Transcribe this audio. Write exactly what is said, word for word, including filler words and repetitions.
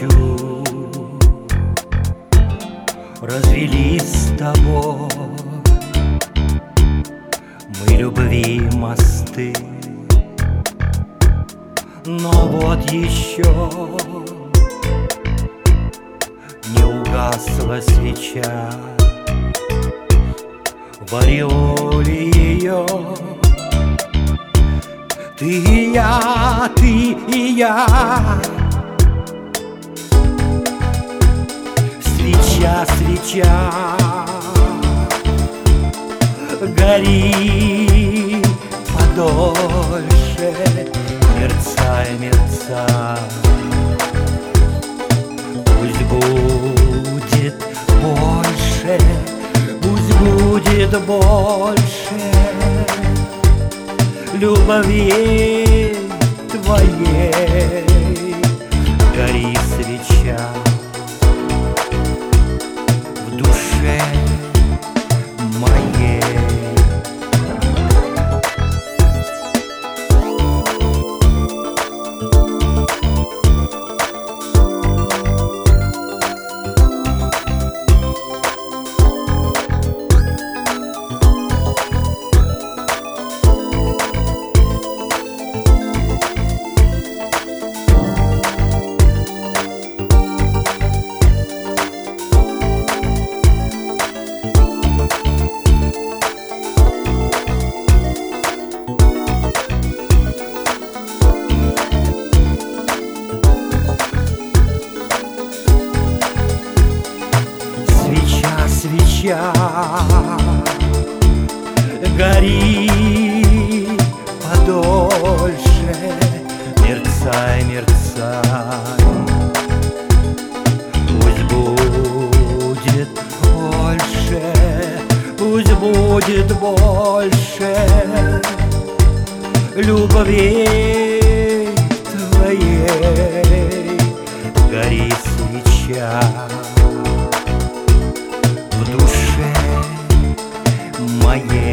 хочу. Развели с тобой мы любви мосты, но вот еще не угасла свеча в ореоле ее. Ты и я, ты и я. Свеча, свеча, гори подольше, мерцай, мерцай. Пусть будет больше, пусть будет больше любви твоей. Гори свеча в душе моей. Свеча, гори подольше, мерцай, мерцай. Пусть будет больше, пусть будет больше любви твоей. Гори свеча в душе моей.